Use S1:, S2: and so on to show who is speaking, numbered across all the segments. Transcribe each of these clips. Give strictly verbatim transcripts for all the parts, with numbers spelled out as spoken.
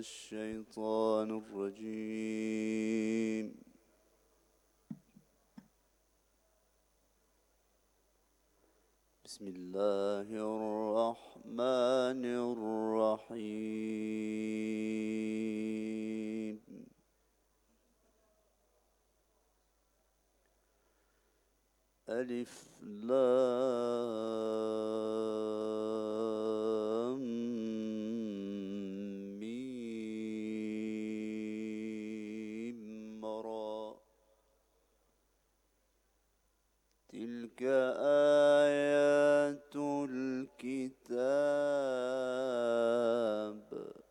S1: الشيطان الرجيم. بسم الله الرحمن الرحيم. ألف لام ميم را. تلك آيات الكتاب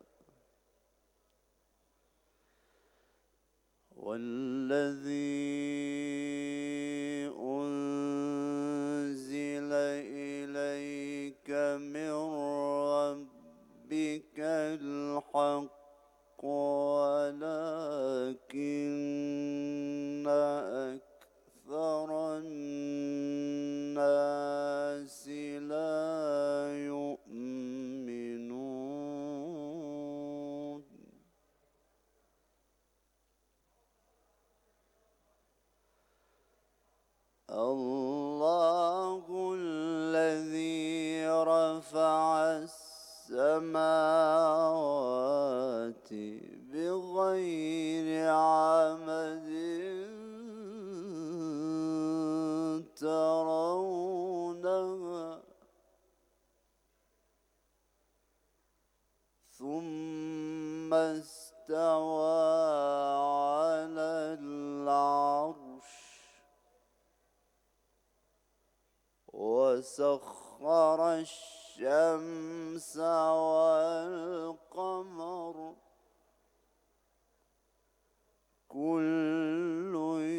S1: والذي أنزل إليك من ربك الحق ولكن أكثر الناس لا يؤمنون. الله الذي رفع السماوات بغير عمد ترونها ثم استوى على العرش وسخر الشمس والقمر كل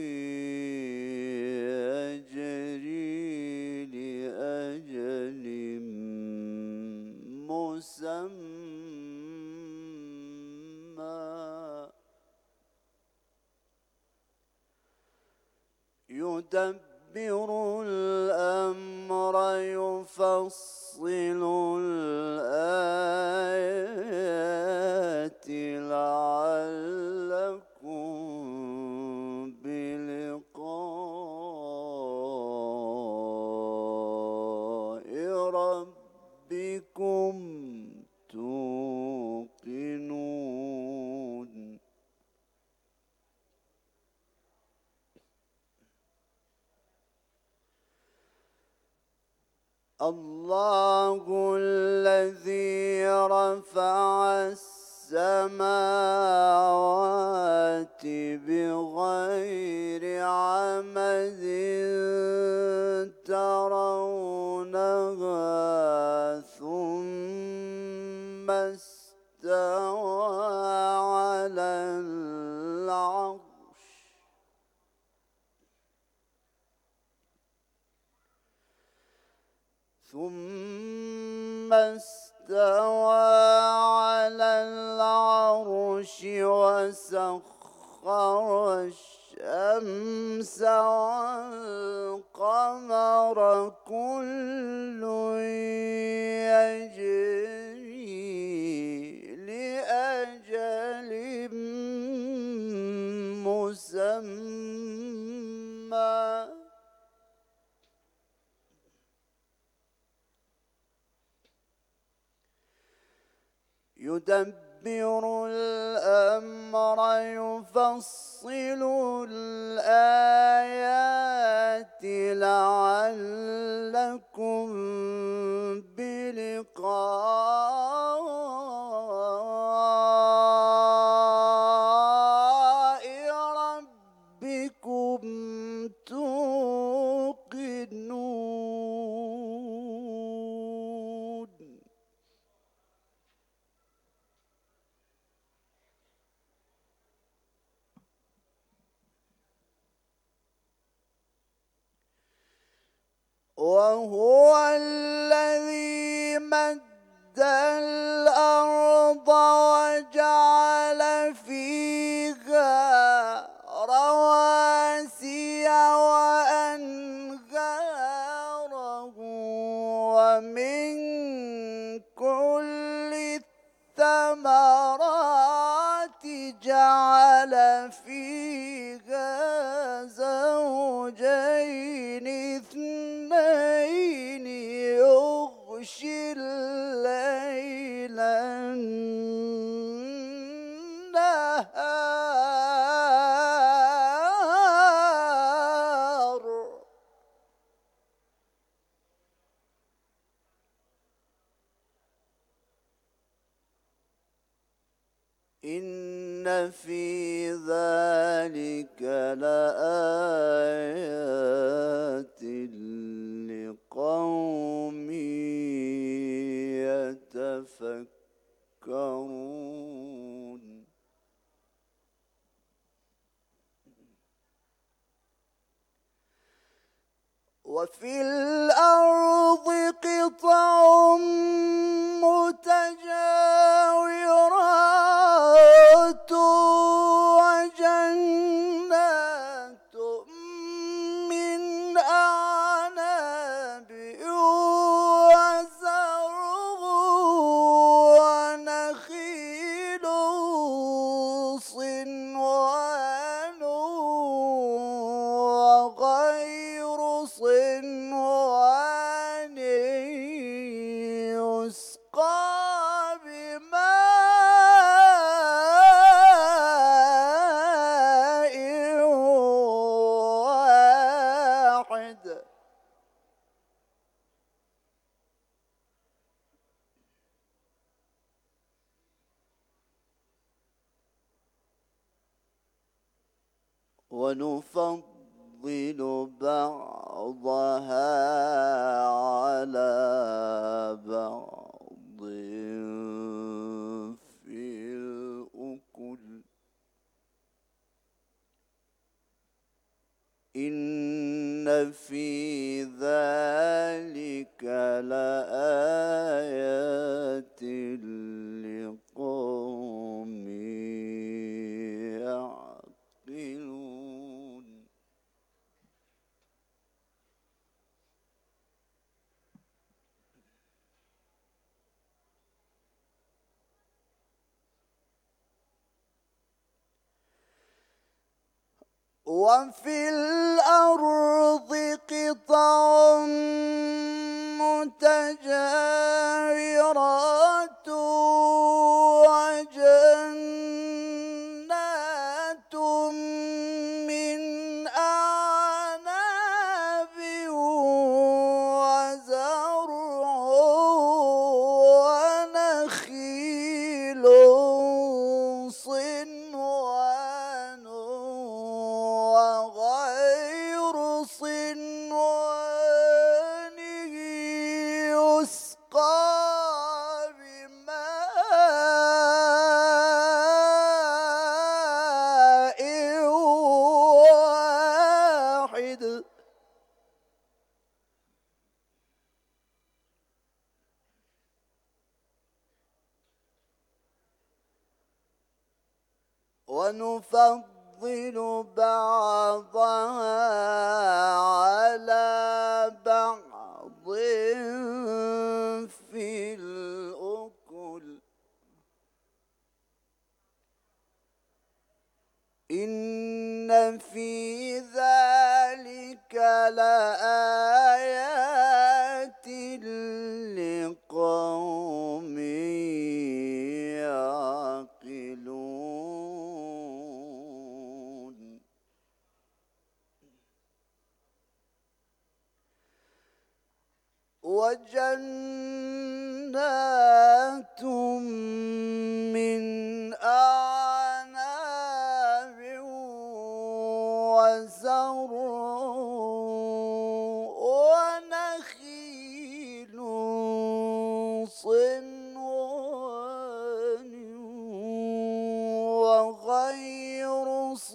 S1: يجري لأجل مسمى يدبر الأمر يفصل الآيات لعلكم بلقاء ربكم توقنون. الله الذي رفع السماوات بغير عمد ترونها ثم استوى على العرش ثم استوى على العرش وسخر الشمس والقمر كل يجري لأجل مسمى يدبر الأمر يفصل الآيات لعلكم بلقاء ربكم توقنون. وهو الذي مد الأرض وجعل فيها رواسي وأنهارا ومن كل الثمرات إن في ذلك لآيات لقوم يتفكرون. وفي الأرض قطع متجاورات وجنات من أعناب وزرع ونخيل صنوان وغير صنوان يسقى بماء واحد. ونفضل بعضها على بعض في الأكل. إن في ذلك لآيات لقوم يعقلون. وفي الأرض قطع متجاورات وجنات من أعناب وزرع ونخيل صنوان وغير صنوان يسقى بماء واحد. ونفضل بعضها على بعض في الأكل. إن في ذلك لآيات لقوم يعقلون. وجنات من أعناب وزرع ونخيل صنوان وغير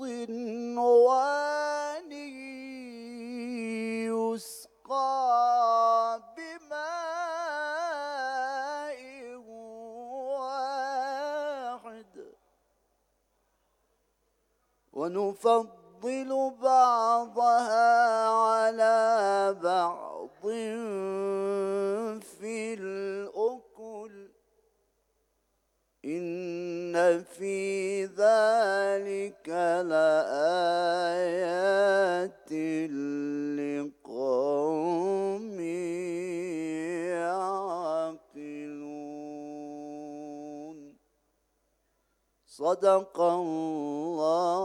S1: صنوان يسقى بماء واحد. ونفضل بعضها على بعض في الأكل. إن في ذلك لآيات لقوم يعقلون. صدق الله